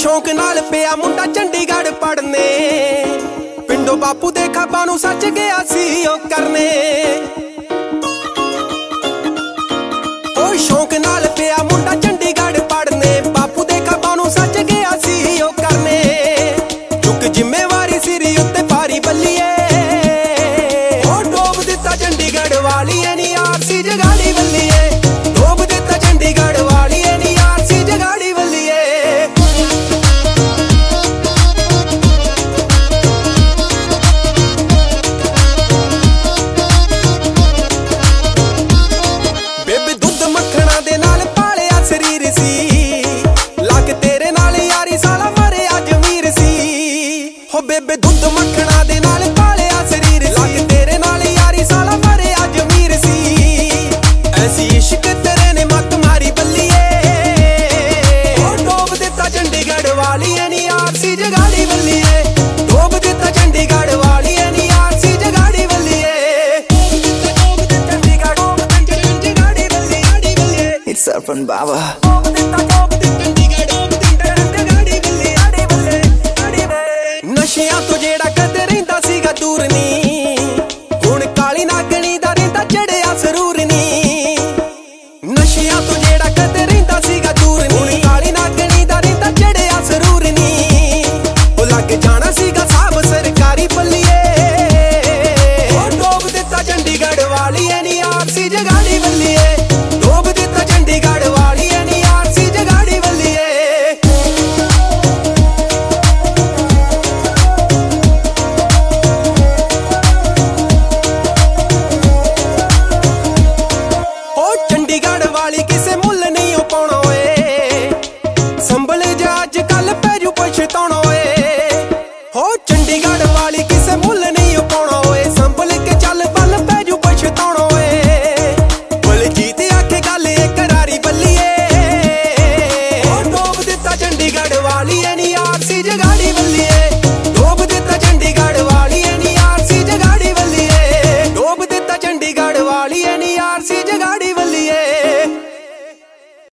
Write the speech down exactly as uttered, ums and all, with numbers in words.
शौक नाल पिया मुंडा चंडीगढ़ पढ़ने, पिंडो बापू दे खाबा नूं सच गया सी ओ करने। ओ शौक नाल पिया मुंडा चंडीगढ़ पढ़ने, बापू दे खाबा नूं सच गया सी ओ करने। चुक जिम्मेवारी सिरी उत्ते पारी बल्लीए, ओ डोब दिता चंडीगढ़ वालिए नी आरसी जगाड़ी बल्लीए, डोब दिता चंडीगढ़ वालिए नी आरसी जगाड़ी बल्लीए। बेबे दुध मक्खणा दे नाल पालिया शरीर सी, लाके तेरे नाल यारी साला मरे अजमीर सी। हो बेबे दुध मक्खणा दे नाल पालिया शरीर सी, लाके तेरे नाल यारी साला मरे अजमीर सी। ऐसी इश्क तेरे ने मत मारी बल्लीए, ओ डोब दिता चंडीगढ़ वालिए नी आरसी जगाड़ी बल्लीए, डोब दिता चंडीगढ़ वालिए नी आरसी जगाड़ी बल्लीए। It's Urban Baba.